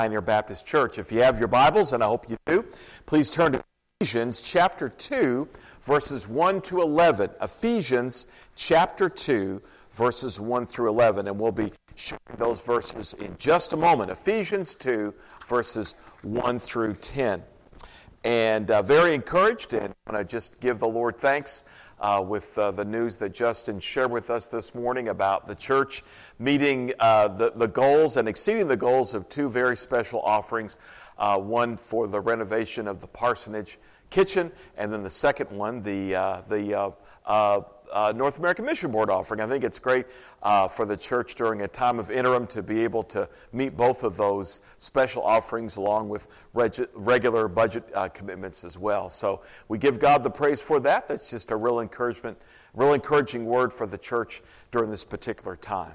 Pioneer Baptist Church. If you have your Bibles, and I hope you do, please turn to Ephesians chapter 2, verses 1 to 11. Ephesians chapter 2, verses 1 through 11. And we'll be showing those verses in just a moment. Ephesians 2, verses 1 through 10. And very encouraged, and I want to just give the Lord thanks with the news that Justin shared with us this morning about the church meeting the goals and exceeding the goals of two very special offerings. One for the renovation of the parsonage kitchen, and then the second one, the North American Mission Board offering. I think it's great for the church during a time of interim to be able to meet both of those special offerings along with regular budget commitments as well. So we give God the praise for that. That's just a real encouraging word for the church during this particular time.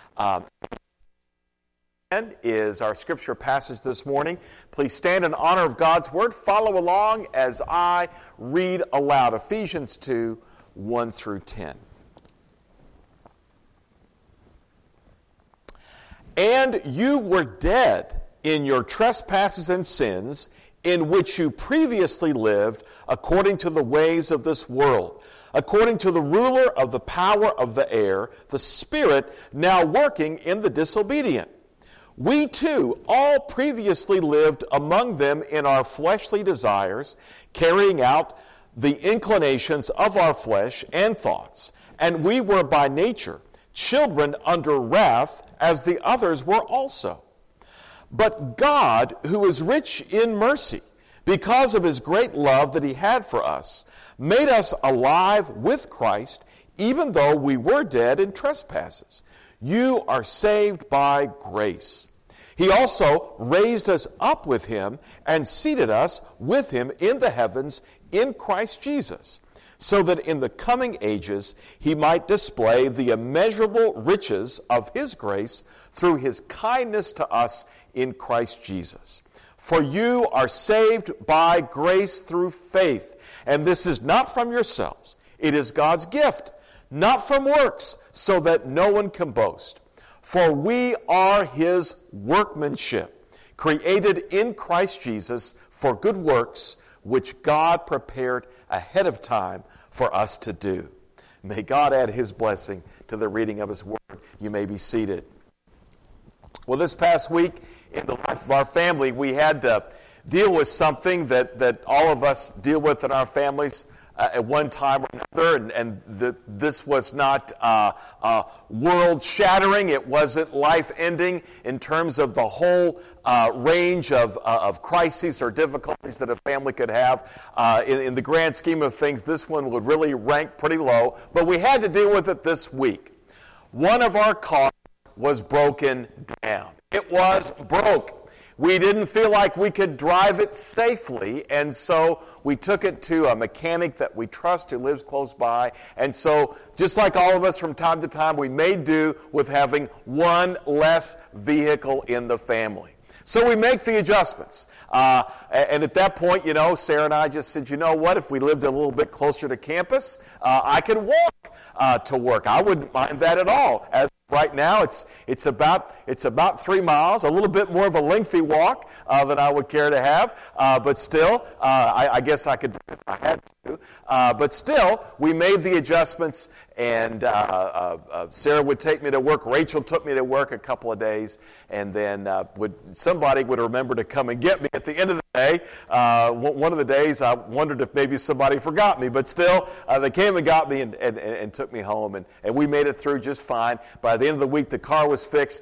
And is our scripture passage this morning. Please stand in honor of God's word. Follow along as I read aloud. Ephesians 2, 1 through 10. And you were dead in your trespasses and sins, in which you previously lived according to the ways of this world, according to the ruler of the power of the air, the Spirit now working in the disobedient. We too all previously lived among them in our fleshly desires, carrying out the inclinations of our flesh and thoughts, and we were by nature children under wrath, as the others were also. But God, who is rich in mercy, because of his great love that he had for us, made us alive with Christ, even though we were dead in trespasses. You are saved by grace. He also raised us up with him and seated us with him in the heavens in Christ Jesus, so that in the coming ages he might display the immeasurable riches of his grace through his kindness to us in Christ Jesus. For you are saved by grace through faith, and this is not from yourselves. It is God's gift, not from works, so that no one can boast. For we are his workmanship, created in Christ Jesus for good works, which God prepared ahead of time for us to do. May God add his blessing to the reading of his word. You may be seated. Well, this past week in the life of our family, we had to deal with something that all of us deal with in our families at one time or another, and this was not world-shattering. It wasn't life-ending in terms of the whole range of crises or difficulties that a family could have. In the grand scheme of things, this one would really rank pretty low, but we had to deal with it this week. One of our cars was broken down. It was broke. We didn't feel like we could drive it safely, and so we took it to a mechanic that we trust who lives close by. And so, just like all of us from time to time, we made do with having one less vehicle in the family. So we make the adjustments. And at that point, Sarah and I just said, you know what, if we lived a little bit closer to campus, I could walk to work. I wouldn't mind that at all. As right now, it's about 3 miles, a little bit more of a lengthy walk than I would care to have, but still, I guess I could do it if I had to. But still, we made the adjustments, and Sarah would take me to work. Rachel took me to work a couple of days, and then somebody would remember to come and get me at the end of the day. One of the days, I wondered if maybe somebody forgot me, but still, they came and got me and took me home, and we made it through just fine. By the end of the week, the car was fixed.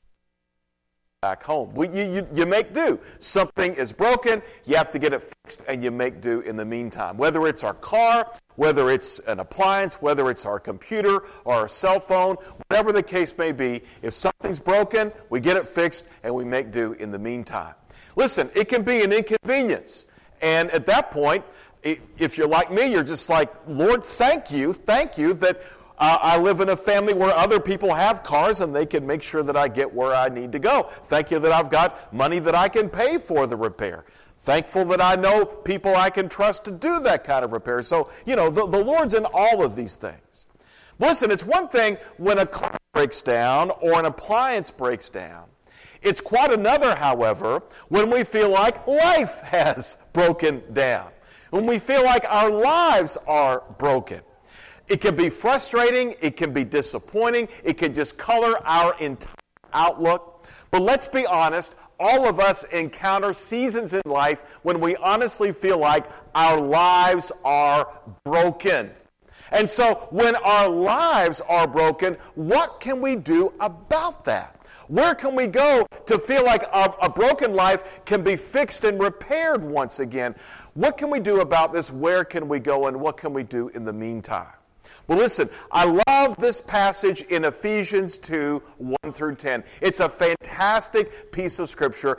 Back home. You make do. Something is broken, you have to get it fixed, and you make do in the meantime. Whether it's our car, whether it's an appliance, whether it's our computer or our cell phone, whatever the case may be, if something's broken, we get it fixed, and we make do in the meantime. Listen, it can be an inconvenience. And at that point, if you're like me, you're just like, Lord, thank you that I live in a family where other people have cars and they can make sure that I get where I need to go. Thank you that I've got money that I can pay for the repair. Thankful that I know people I can trust to do that kind of repair. So, the Lord's in all of these things. Listen, it's one thing when a car breaks down or an appliance breaks down. It's quite another, however, when we feel like life has broken down, when we feel like our lives are broken. It can be frustrating, it can be disappointing, it can just color our entire outlook. But let's be honest, all of us encounter seasons in life when we honestly feel like our lives are broken. And so when our lives are broken, what can we do about that? Where can we go to feel like a broken life can be fixed and repaired once again? What can we do about this? Where can we go, and what can we do in the meantime? Well, listen, I love this passage in Ephesians 2, 1 through 10. It's a fantastic piece of Scripture.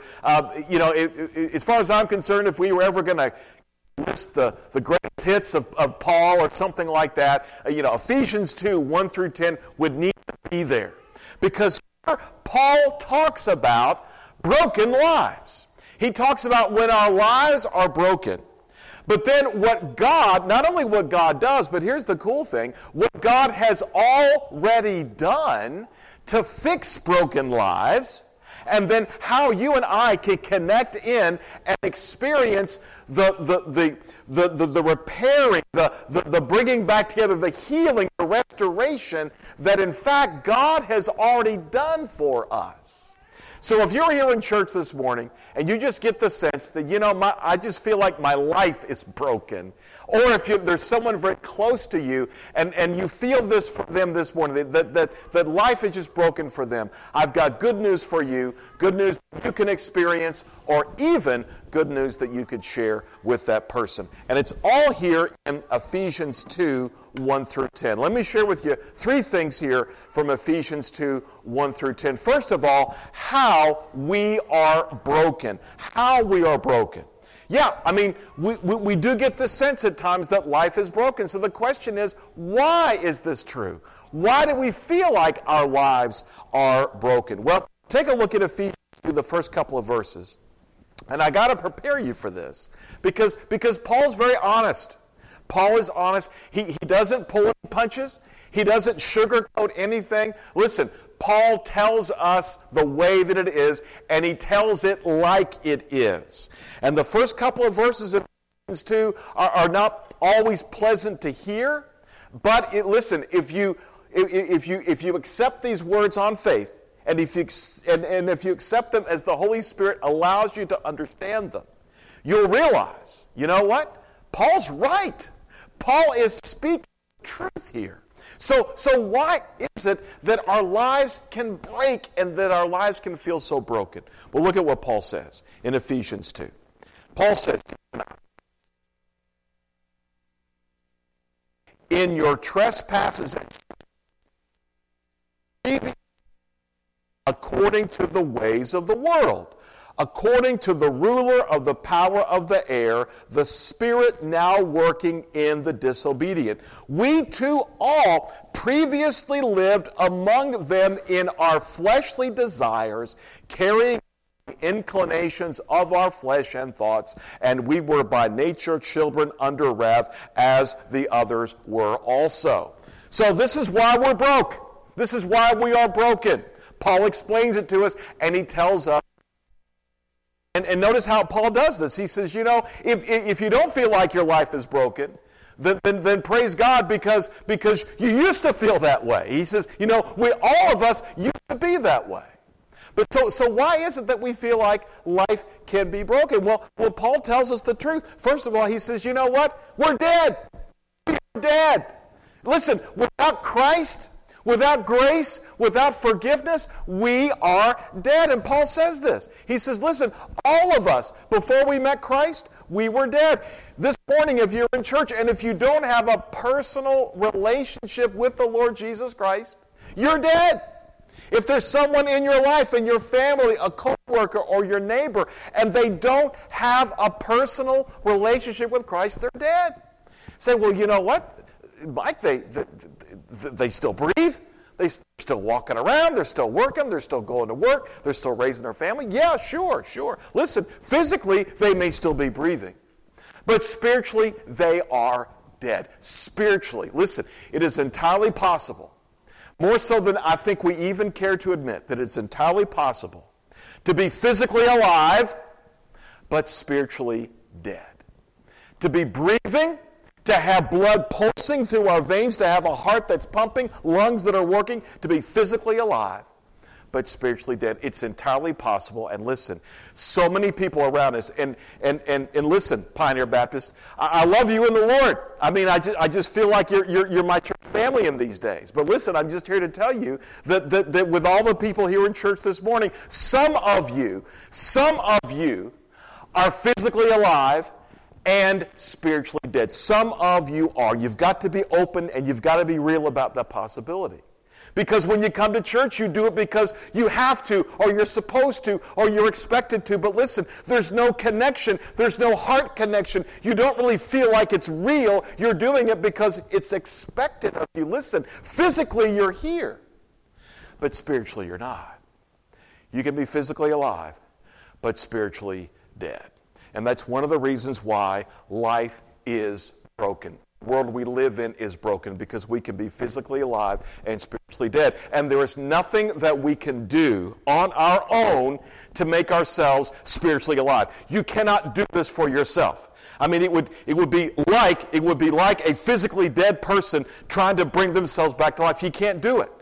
As far as I'm concerned, if we were ever going to list the greatest hits of Paul or something like that, Ephesians 2, 1 through 10 would need to be there. Because Paul talks about broken lives. He talks about when our lives are broken. But then not only what God does, but here's the cool thing, what God has already done to fix broken lives, and then how you and I can connect in and experience the repairing, the bringing back together, the healing, the restoration that in fact God has already done for us. So if you're here in church this morning and you just get the sense that, I just feel like my life is broken, or if there's someone very close to you and you feel this for them this morning, that life is just broken for them, I've got good news for you, good news that you can experience, or even good news that you could share with that person. And it's all here in Ephesians 2, 1 through 10. Let me share with you three things here from Ephesians 2, 1 through 10. First of all, how we are broken. How we are broken. Yeah, we do get the sense at times that life is broken. So the question is, why is this true? Why do we feel like our lives are broken? Well, take a look at Ephesians 2, the first couple of verses. And I got to prepare you for this because Paul's very honest. Paul is honest. He doesn't pull any punches. He doesn't sugarcoat anything. Listen, Paul tells us the way that it is, and he tells it like it is. And the first couple of verses of Ephesians 2 are not always pleasant to hear, but listen, if you accept these words on faith, and if you accept them as the Holy Spirit allows you to understand them, you'll realize, you know what? Paul's right. Paul is speaking truth here. So why is it that our lives can break and that our lives can feel so broken? Well, look at what Paul says in Ephesians 2. Paul says, in your trespasses and according to the ways of the world, according to the ruler of the power of the air, the spirit now working in the disobedient. We too all previously lived among them in our fleshly desires, carrying the inclinations of our flesh and thoughts, and we were by nature children under wrath, as the others were also. So this is why we're broke. This is why we are broken. Paul explains it to us, and he tells us. And notice how Paul does this. He says, if you don't feel like your life is broken, then praise God because you used to feel that way. He says, all of us used to be that way. But so why is it that we feel like life can be broken? Well, Paul tells us the truth. First of all, he says, you know what? We're dead. We're dead. Listen, without Christ, without grace, without forgiveness, we are dead. And Paul says this. He says, listen, all of us, before we met Christ, we were dead. This morning, if you're in church and if you don't have a personal relationship with the Lord Jesus Christ, you're dead. If there's someone in your life, in your family, a coworker or your neighbor, and they don't have a personal relationship with Christ, they're dead. Say, well, you know what? Mike, they still breathe. They're still walking around. They're still working. They're still going to work. They're still raising their family. Yeah, sure. Listen, physically, they may still be breathing. But spiritually, they are dead. Spiritually, listen, it is entirely possible, more so than I think we even care to admit, that it's entirely possible To be physically alive, but spiritually dead. To be breathing, to have blood pulsing through our veins, to have a heart that's pumping, lungs that are working, to be physically alive, but spiritually dead. It's entirely possible. And listen, so many people around us, and listen, Pioneer Baptist, I love you in the Lord. I mean, I just feel like you're my church family in these days. But listen, I'm just here to tell you that with all the people here in church this morning, some of you are physically alive and spiritually dead. Some of you are. You've got to be open and you've got to be real about that possibility. Because when you come to church, you do it because you have to, or you're supposed to, or you're expected to. But listen, there's no connection. There's no heart connection. You don't really feel like it's real. You're doing it because it's expected of you. Listen, physically you're here, but spiritually you're not. You can be physically alive, but spiritually dead. And that's one of the reasons why life is broken. The world we live in is broken because we can be physically alive and spiritually dead. And there is nothing that we can do on our own to make ourselves spiritually alive. You cannot do this for yourself. I mean, it would be like a physically dead person trying to bring themselves back to life. You can't do it.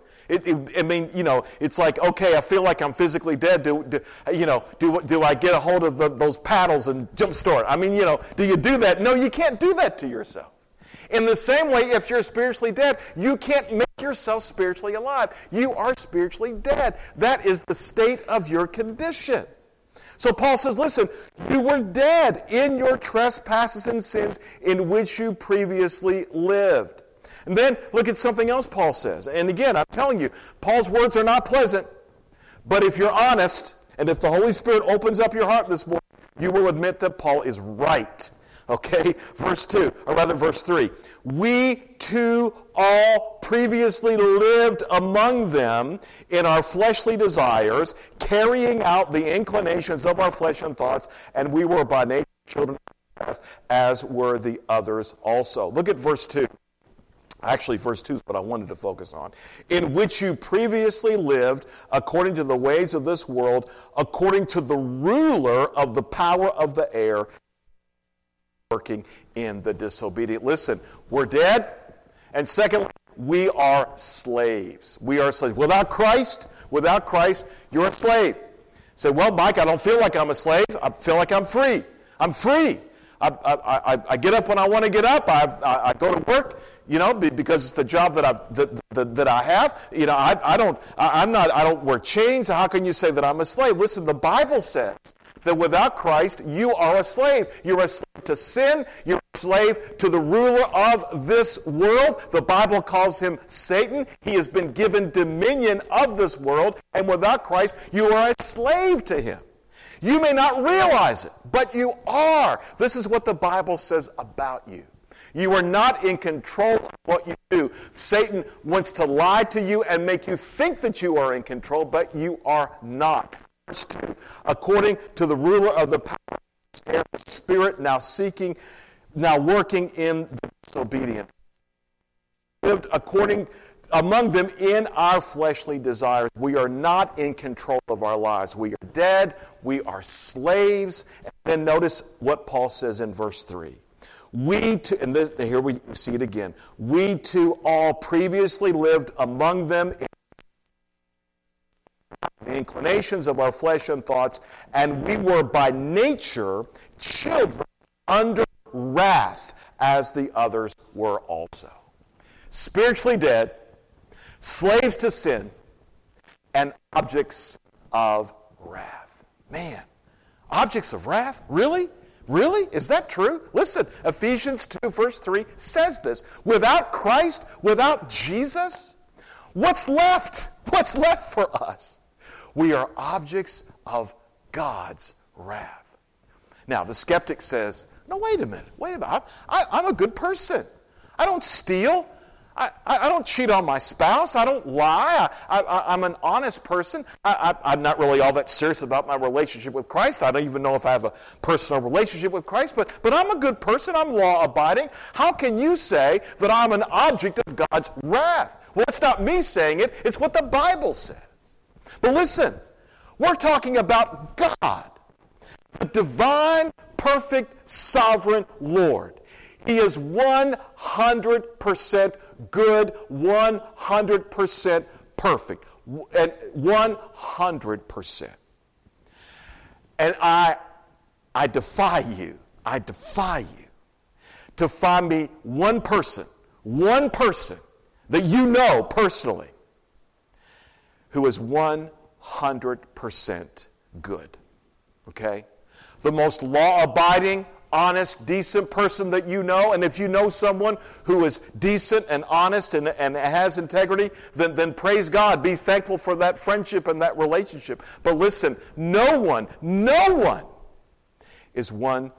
It's like, okay, I feel like I'm physically dead. Do I get a hold of those paddles and jumpstart? I mean, do you do that? No, you can't do that to yourself. In the same way, if you're spiritually dead, you can't make yourself spiritually alive. You are spiritually dead. That is the state of your condition. So Paul says, listen, you were dead in your trespasses and sins in which you previously lived. And then look at something else Paul says. And again, I'm telling you, Paul's words are not pleasant. But if you're honest, and if the Holy Spirit opens up your heart this morning, you will admit that Paul is right. Okay, verse 3. We too all previously lived among them in our fleshly desires, carrying out the inclinations of our flesh and thoughts, and we were by nature children of wrath, as were the others also. Look at verse 2. Actually, verse 2 is what I wanted to focus on. In which you previously lived according to the ways of this world, according to the ruler of the power of the air, working in the disobedient. Listen, we're dead. And secondly, we are slaves. We are slaves. Without Christ, you're a slave. Say, well, Mike, I don't feel like I'm a slave. I feel like I'm free. I'm free. I get up when I want to get up. I go to work, because it's the job that I have. I don't wear chains. How can you say that I'm a slave? Listen, the Bible says that without Christ, you are a slave. You're a slave to sin. You're a slave to the ruler of this world. The Bible calls him Satan. He has been given dominion of this world. And without Christ, you are a slave to him. You may not realize it, but you are. This is what the Bible says about you. You are not in control of what you do. Satan wants to lie to you and make you think that you are in control, but you are not. Verse 2, according to the ruler of the power of the air, the Spirit now working in the disobedient. Lived according among them in our fleshly desires. We are not in control of our lives. We are dead. We are slaves. And then notice what Paul says in verse 3. Here we see it again. We too all previously lived among them in the inclinations of our flesh and thoughts, and we were by nature children under wrath, as the others were also. Spiritually dead, slaves to sin, and objects of wrath. Man, objects of wrath? Really? Really? Is that true? Listen, Ephesians 2 verse 3 says this. Without Christ, without Jesus, what's left? What's left for us? We are objects of God's wrath. Now, the skeptic says, no, wait a minute. I'm a good person. I don't steal. I don't cheat on my spouse. I don't lie. I'm an honest person. I'm not really all that serious about my relationship with Christ. I don't even know if I have a personal relationship with Christ, but I'm a good person. I'm law-abiding. How can you say that I'm an object of God's wrath? Well, it's not me saying it. It's what the Bible says. But listen, We're talking about God, the divine, perfect, sovereign Lord. He is 100% good, 100% perfect, and 100%. And I defy you to find me one person that you know personally who is 100% good. Okay? The most law-abiding, honest, decent person that you know, and if you know someone who is decent and honest and has integrity, then praise God. Be thankful for that friendship and that relationship. But listen, no one is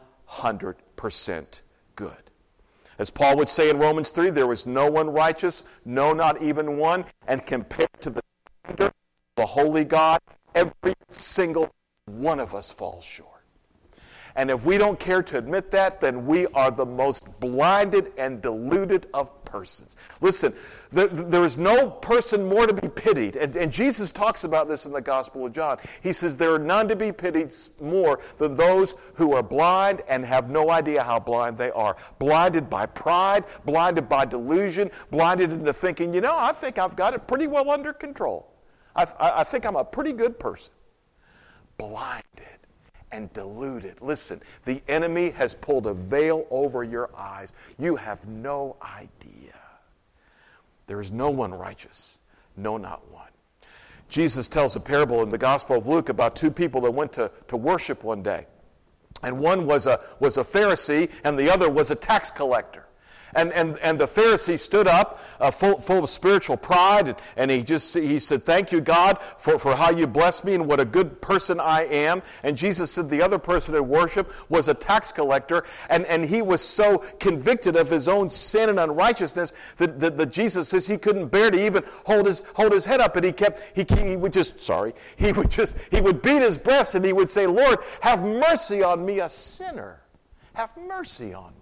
100% good. As Paul would say in Romans 3, there is no one righteous, no, not even one, and compared to the standard of the holy God, every single one of us falls short. And if we don't care to admit that, then we are the most blinded and deluded of persons. Listen, there is no person more to be pitied. And Jesus talks about this in the Gospel of John. He says there are none to be pitied more than those who are blind and have no idea how blind they are. Blinded by pride, blinded by delusion, blinded into thinking, I think I've got it pretty well under control. I think I'm a pretty good person. Blinded and deluded. Listen, the enemy has pulled a veil over your eyes. You have no idea. There is no one righteous, no, not one. Jesus tells a parable in the Gospel of Luke about two people that went to worship one day. And one was a Pharisee and the other was a tax collector. And the Pharisee stood up full of spiritual pride, and he said, "Thank you, God, for how you blessed me and what a good person I am." And Jesus said the other person in worship was a tax collector, and he was so convicted of his own sin and unrighteousness that Jesus says he couldn't bear to even hold his head up, and he would beat his breast and he would say, "Lord, have mercy on me, a sinner. Have mercy on me."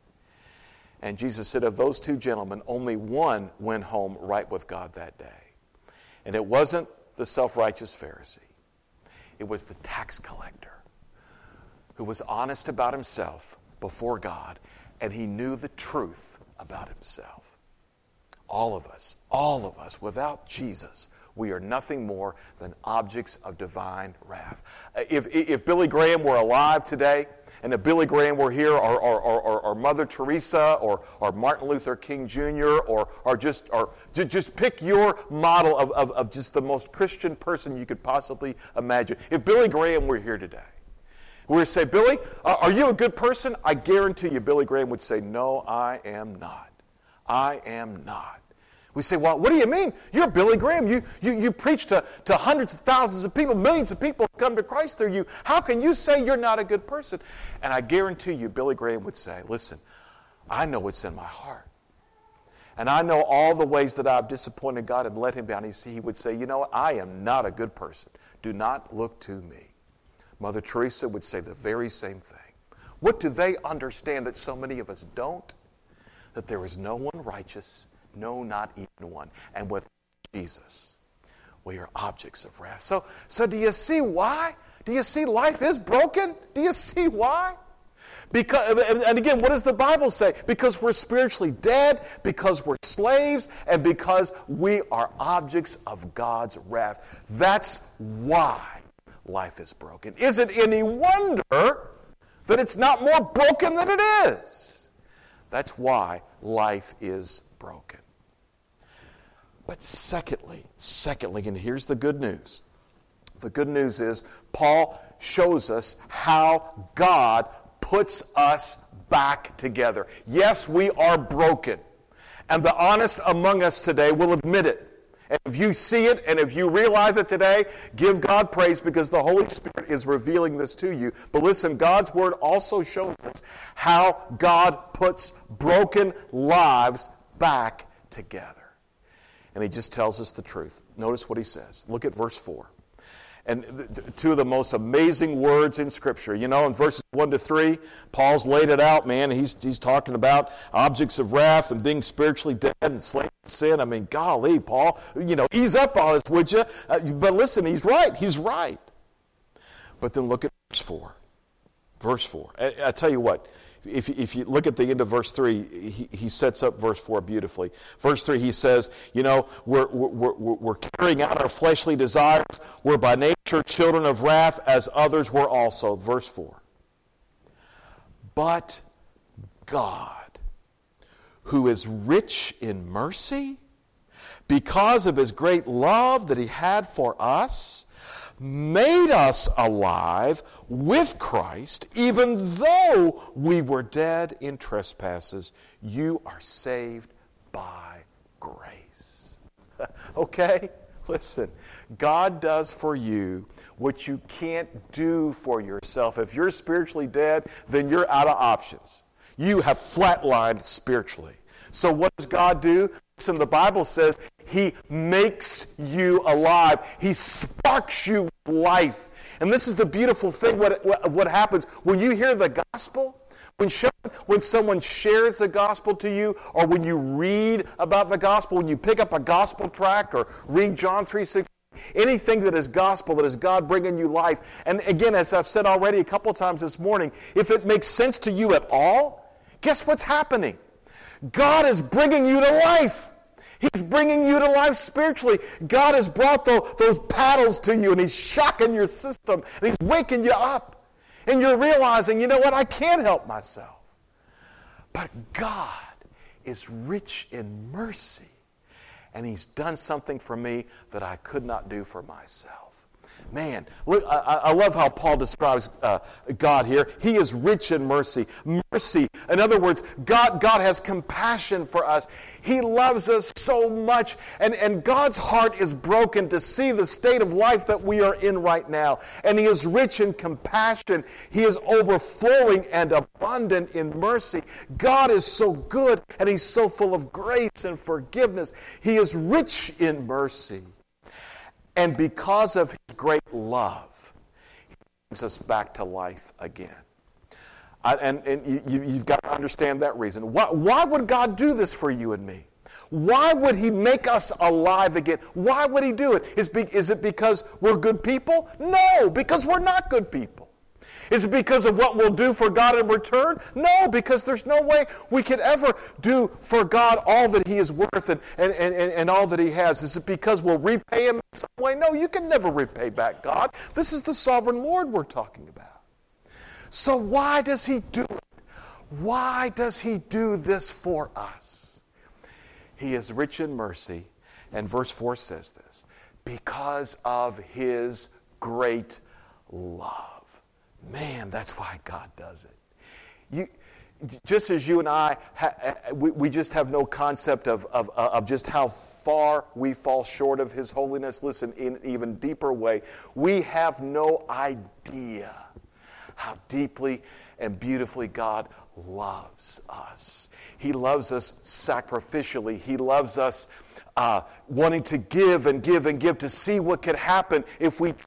And Jesus said of those two gentlemen, only one went home right with God that day. And it wasn't the self-righteous Pharisee. It was the tax collector who was honest about himself before God, and he knew the truth about himself. All of us, without Jesus, we are nothing more than objects of divine wrath. If Billy Graham were alive today, and if Billy Graham were here, or Mother Teresa, or Martin Luther King Jr., or just pick your model of just the most Christian person you could possibly imagine. If Billy Graham were here today, we would say, "Billy, are you a good person?" I guarantee you Billy Graham would say, "No, I am not. I am not." We say, "Well, what do you mean? You're Billy Graham. You preach to hundreds of thousands of people, millions of people come to Christ through you. How can you say you're not a good person?" And I guarantee you Billy Graham would say, "Listen, I know what's in my heart. And I know all the ways that I've disappointed God and let him down." He would say, "You know what? I am not a good person. Do not look to me." Mother Teresa would say the very same thing. What do they understand that so many of us don't? That there is no one righteous, no, not even one. And with Jesus, we are objects of wrath. So do you see why? Do you see life is broken? Do you see why? Because, and again, what does the Bible say? Because we're spiritually dead, because we're slaves, and because we are objects of God's wrath. That's why life is broken. Is it any wonder that it's not more broken than it is? That's why life is broken. But secondly, and here's the good news. The good news is Paul shows us how God puts us back together. Yes, we are broken. And the honest among us today will admit it. And if you see it and if you realize it today, give God praise because the Holy Spirit is revealing this to you. But listen, God's Word also shows us how God puts broken lives back together. And he just tells us the truth. Notice what he says. Look at verse 4. And two of the most amazing words in Scripture. You know, in verses 1 to 3, Paul's laid it out, man. He's talking about objects of wrath and being spiritually dead and slaves to sin. I mean, golly, Paul, ease up on us, would you? But listen, he's right. He's right. But then look at verse 4. Verse 4. I tell you what, if you look at the end of verse 3, he sets up verse 4 beautifully. Verse 3, he says, we're carrying out our fleshly desires. We're by nature children of wrath, as others were also. Verse 4. But God, who is rich in mercy, because of his great love that he had for us, made us alive with Christ, even though we were dead in trespasses. You are saved by grace. Okay? Listen, God does for you what you can't do for yourself. If you're spiritually dead, then you're out of options. You have flatlined spiritually. So what does God do? Listen, the Bible says he makes you alive. He sparks you with life. And this is the beautiful thing what happens when you hear the gospel. When someone shares the gospel to you, or when you read about the gospel, when you pick up a gospel tract or read John 3:16, anything that is gospel, that is God bringing you life. And again, as I've said already a couple times this morning, if it makes sense to you at all, guess what's happening? God is bringing you to life. He's bringing you to life spiritually. God has brought those paddles to you, and he's shocking your system, and he's waking you up. And you're realizing, you know what, I can't help myself. But God is rich in mercy, and he's done something for me that I could not do for myself. Man, look, I love how Paul describes God here. He is rich in mercy. Mercy, in other words, God has compassion for us. He loves us so much. And God's heart is broken to see the state of life that we are in right now. And he is rich in compassion. He is overflowing and abundant in mercy. God is so good, and he's so full of grace and forgiveness. He is rich in mercy. And because of his great love, he brings us back to life again. You've got to understand that reason. Why would God do this for you and me? Why would he make us alive again? Why would he do it? Is it because we're good people? No, because we're not good people. Is it because of what we'll do for God in return? No, because there's no way we could ever do for God all that he is worth and all that he has. Is it because we'll repay him in some way? No, you can never repay back God. This is the sovereign Lord we're talking about. So why does he do it? Why does he do this for us? He is rich in mercy, and verse 4 says this, because of his great love. Man, that's why God does it. Just as you and I, we just have no concept of just how far we fall short of his holiness. Listen, in an even deeper way, we have no idea how deeply and beautifully God loves us. He loves us sacrificially. He loves us wanting to give and give and give, to see what could happen if we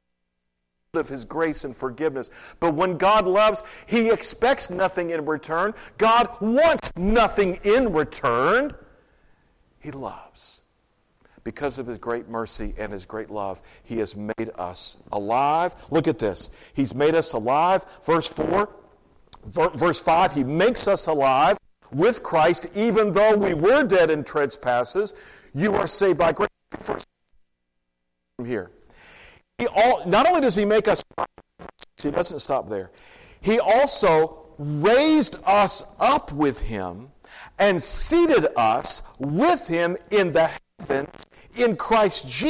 of his grace and forgiveness. But when God loves, he expects nothing in return. God wants nothing in return. He loves. Because of his great mercy and his great love, he has made us alive. Look at this. He's made us alive. Verse 4, verse 5, he makes us alive with Christ, even though we were dead in trespasses. You are saved by grace. First, from here. Not only does he make us, he doesn't stop there. He also raised us up with him and seated us with him in the heavens in Christ Jesus.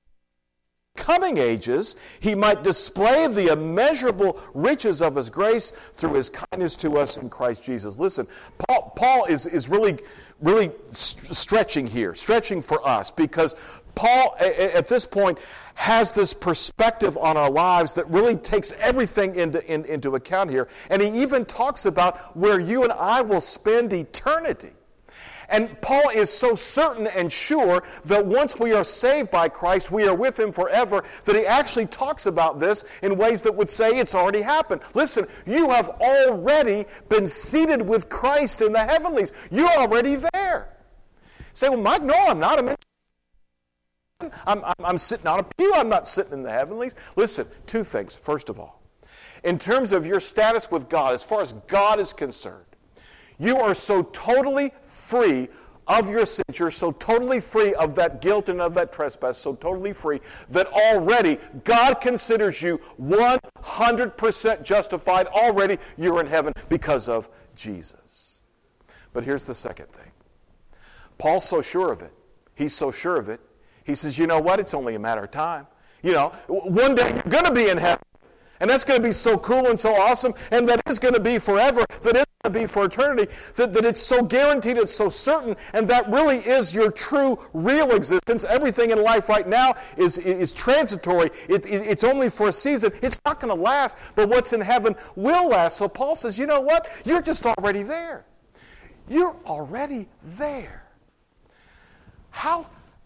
Coming ages, he might display the immeasurable riches of his grace through his kindness to us in Christ Jesus. Listen, Paul is really stretching here, stretching for us, because Paul, at this point, has this perspective on our lives that really takes everything into account here. And he even talks about where you and I will spend eternity. And Paul is so certain and sure that once we are saved by Christ, we are with him forever, that he actually talks about this in ways that would say it's already happened. Listen, you have already been seated with Christ in the heavenlies. You're already there. You say, well, Mike, no, I'm not. I'm sitting on a pew. I'm not sitting in the heavenlies. Listen, two things. First of all, in terms of your status with God, as far as God is concerned, you are so totally free of your sins. You're so totally free of that guilt and of that trespass, so totally free that already God considers you 100% justified. Already you're in heaven because of Jesus. But here's the second thing. Paul's so sure of it. He's so sure of it. He says, you know what? It's only a matter of time. You know, one day you're going to be in heaven. And that's going to be so cool and so awesome. And that is going to be forever. That is going to be for eternity. That it's so guaranteed. It's so certain. And that really is your true, real existence. Everything in life right now is transitory. It's only for a season. It's not going to last. But what's in heaven will last. So Paul says, you know what? You're just already there. You're already there. How...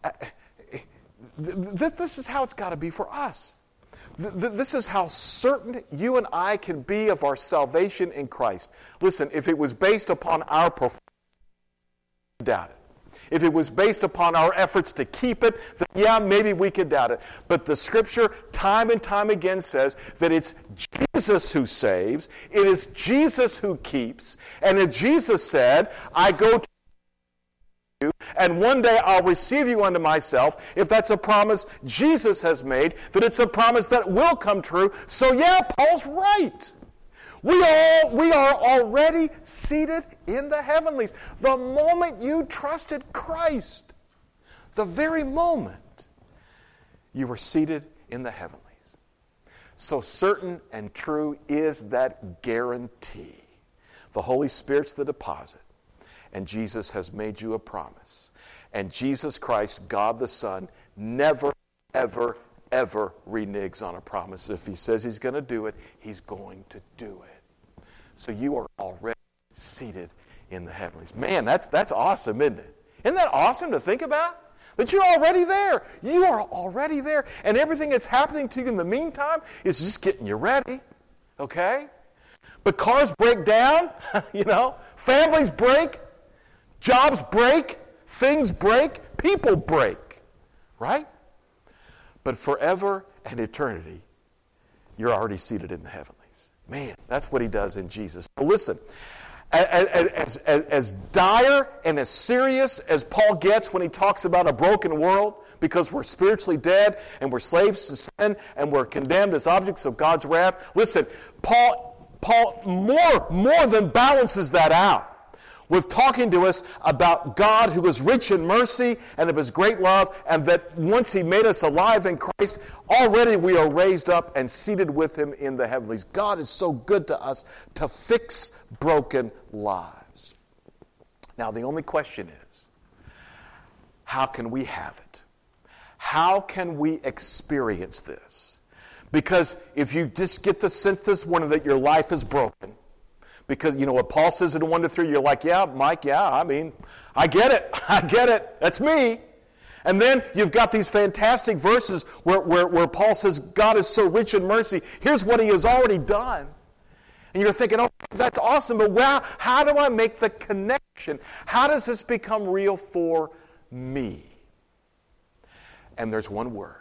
This is how it's got to be for us. This is how certain you and I can be of our salvation in Christ. Listen, if it was based upon our performance, doubt it. If it was based upon our efforts to keep it, then yeah, maybe we could doubt it. But the Scripture time and time again says that it's Jesus who saves, it is Jesus who keeps, and if Jesus said, I go to and one day I'll receive you unto myself, if that's a promise Jesus has made, that it's a promise that will come true. So yeah, Paul's right. We are already seated in the heavenlies. The moment you trusted Christ, the very moment you were seated in the heavenlies. So certain and true is that guarantee. The Holy Spirit's the deposit. And Jesus has made you a promise. And Jesus Christ, God the Son, never, ever, ever reneges on a promise. If he says he's going to do it, he's going to do it. So you are already seated in the heavenlies. Man, that's awesome, isn't it? Isn't that awesome to think about? That you're already there. You are already there. And everything that's happening to you in the meantime is just getting you ready. Okay? But cars break down, families break. Jobs break, things break, people break, right? But forever and eternity, you're already seated in the heavenlies. Man, that's what he does in Jesus. But listen, as dire and as serious as Paul gets when he talks about a broken world, because we're spiritually dead and we're slaves to sin and we're condemned as objects of God's wrath, listen, Paul more than balances that out with talking to us about God who is rich in mercy and of his great love, and that once he made us alive in Christ, already we are raised up and seated with him in the heavenlies. God is so good to us to fix broken lives. Now, the only question is, how can we have it? How can we experience this? Because if you just get the sense this morning that your life is broken, because, what Paul says in 1-3, you're like, yeah, Mike, yeah, I get it. That's me. And then you've got these fantastic verses where Paul says God is so rich in mercy. Here's what he has already done. And you're thinking, oh, that's awesome, but wow, how do I make the connection? How does this become real for me? And there's one word.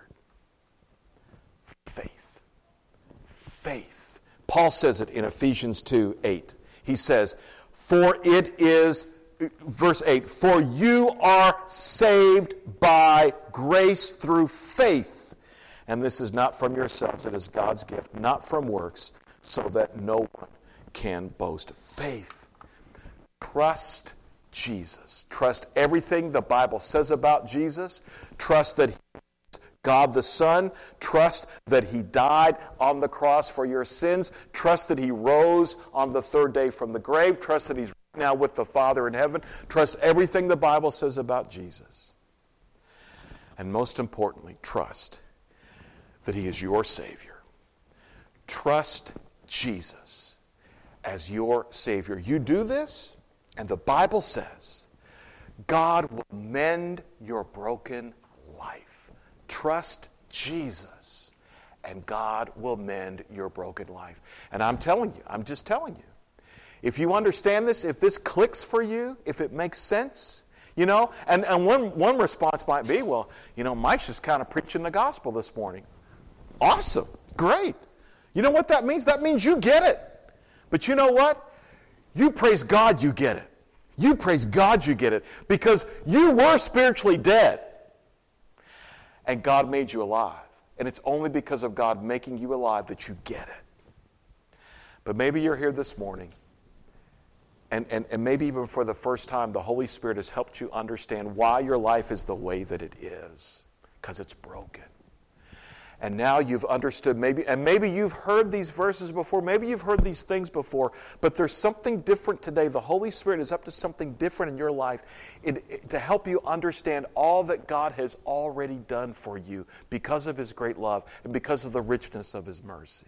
Faith. Faith. Paul says it in Ephesians 2:8. He says, for it is, verse 8, for you are saved by grace through faith. And this is not from yourselves, it is God's gift, not from works, so that no one can boast. Faith. Trust Jesus. Trust everything the Bible says about Jesus. Trust that God the Son. Trust that he died on the cross for your sins. Trust that he rose on the third day from the grave. Trust that he's now with the Father in heaven. Trust everything the Bible says about Jesus. And most importantly, trust that he is your Savior. Trust Jesus as your Savior. You do this, and the Bible says God will mend your broken life. Trust Jesus, and God will mend your broken life. And I'm just telling you, if you understand this, if this clicks for you, if it makes sense, You know, and one response might be, well, you know, Mike's just kind of preaching the gospel this morning. Awesome. Great. You know what that means? That means you get it. But you know what? You praise God you get it. You praise God you get it. Because you were spiritually dead. And God made you alive. And it's only because of God making you alive that you get it. But maybe you're here this morning. And maybe even for the first time, the Holy Spirit has helped you understand why your life is the way that it is. Because it's broken. And now you've understood, maybe you've heard these verses before, maybe you've heard these things before, but there's something different today. The Holy Spirit is up to something different in your life to help you understand all that God has already done for you because of His great love and because of the richness of His mercy.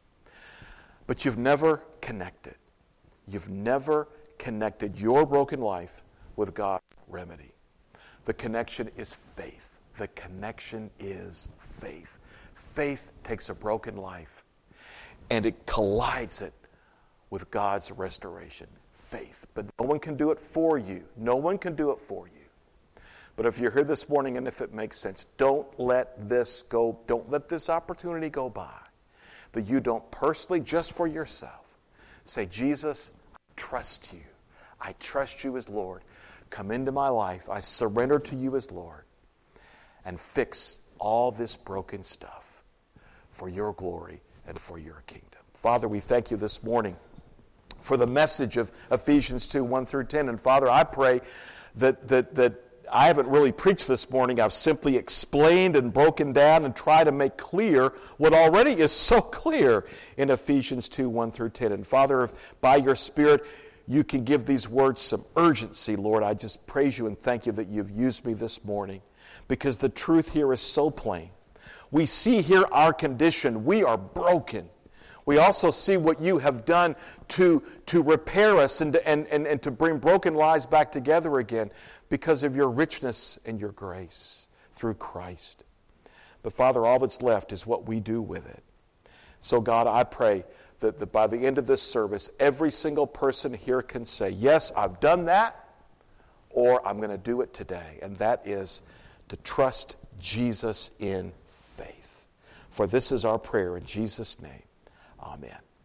But you've never connected. You've never connected your broken life with God's remedy. The connection is faith. The connection is faith. Faith takes a broken life and it collides it with God's restoration. Faith. But no one can do it for you. No one can do it for you. But if you're here this morning and if it makes sense, don't let this go, don't let this opportunity go by that you don't personally, just for yourself, say, Jesus, I trust you. I trust you as Lord. Come into my life. I surrender to you as Lord. And fix all this broken stuff for your glory and for your kingdom. Father, we thank you this morning for the message of Ephesians 2, 1 through 10. And Father, I pray that I haven't really preached this morning. I've simply explained and broken down and tried to make clear what already is so clear in Ephesians 2, 1 through 10. And Father, if by your Spirit you can give these words some urgency, Lord, I just praise you and thank you that you've used me this morning. Because the truth here is so plain. We see here our condition. We are broken. We also see what you have done to repair us and to bring broken lives back together again because of your richness and your grace through Christ. But Father, all that's left is what we do with it. So God, I pray that by the end of this service, every single person here can say, yes, I've done that, or I'm going to do it today. And that is to trust Jesus in faith. For this is our prayer in Jesus' name. Amen.